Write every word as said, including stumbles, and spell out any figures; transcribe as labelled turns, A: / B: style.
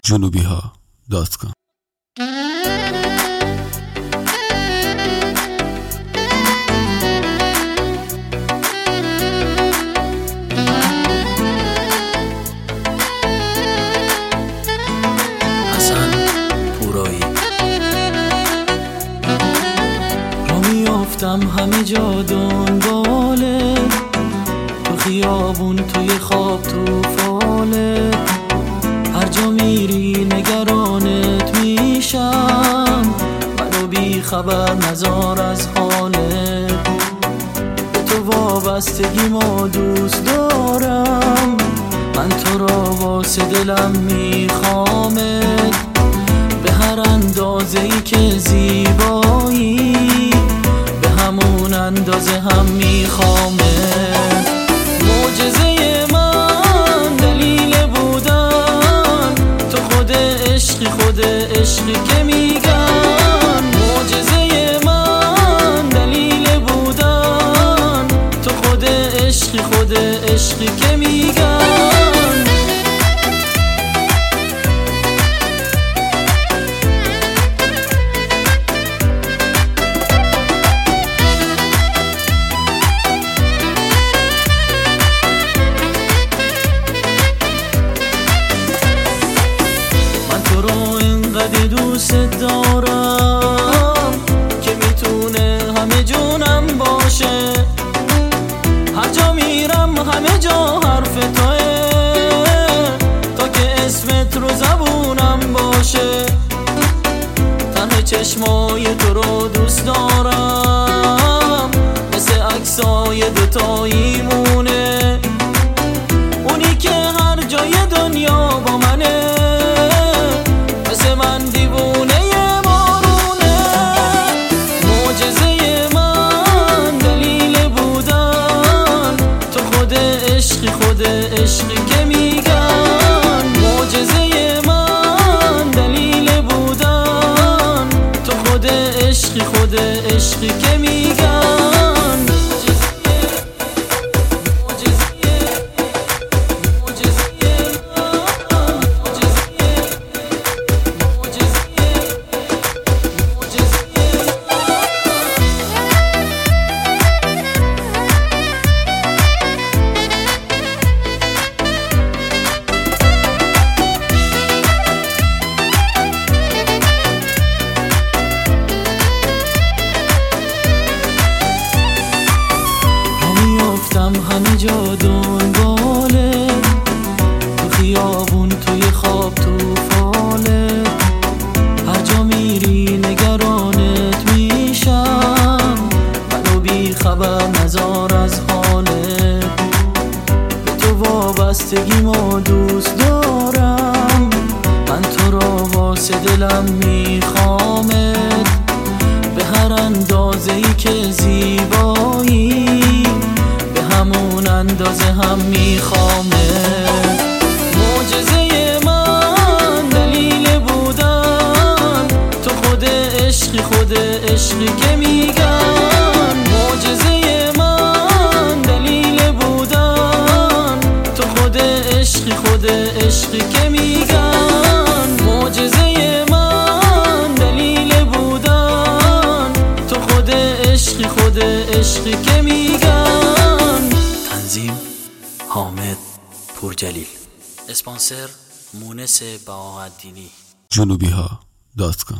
A: جنوبی ها دات کام.
B: حسن پورایی. را میافتم همه جا دنباله، تو خیابون، توی خواب، تو فاله، هر جا میری نگرانت میشم، منو بی خبر نذار از حالت، به تو وابستگی ما دوست دارم، من تو را واسه دلم میخوامت، به هر اندازه‌ای که زیبایی، به همون اندازه هم میخوامت. معجزه من دلیل بودن تو، خود عشقی، خود عشقی که میگن. معجزه من دلیل بودن تو، خود عشقی، خود عشقی که میگن. دوست دارم که میتونه همه جونم باشه، هر جا میرم همه جا حرف توه، تا که اسمت رو زبونم باشه. ته چشمای تو رو دوست دارم، مثل عکسای دوتایی مونه، اونی که هر جای دنیا با منه، من دیوونه بارونه. معجزه من دلیل بودن تو، خود عشقی، خود عشقی که میگن. معجزه من دلیل بودن تو، خود عشقی، خود عشقی که میگن. همه جا دنباله، تو خیابون، توی خواب، تو فاله، هر جا میری نگرانت میشم، منو بی خبر نذار از حالت، به تو وابستگی ما دوست دارم، من تو را واسه دلم میخوامت، به هر اندازه‌ای که زیبایی، همون اندازه هم میخوامت. معجزه من دلیل بودن تو، خود عشقی، خود عشقی که میگن. معجزه من دلیل بودن تو، خود عشقی، خود عشقی که میگن. معجزه من دلیل بودن تو، خود عشقی، خود عشقی که میگن. تنظیم حامد پورجلیل، اسپانسر مونس بهاءالدینی.
A: جنوبی ها دات کام.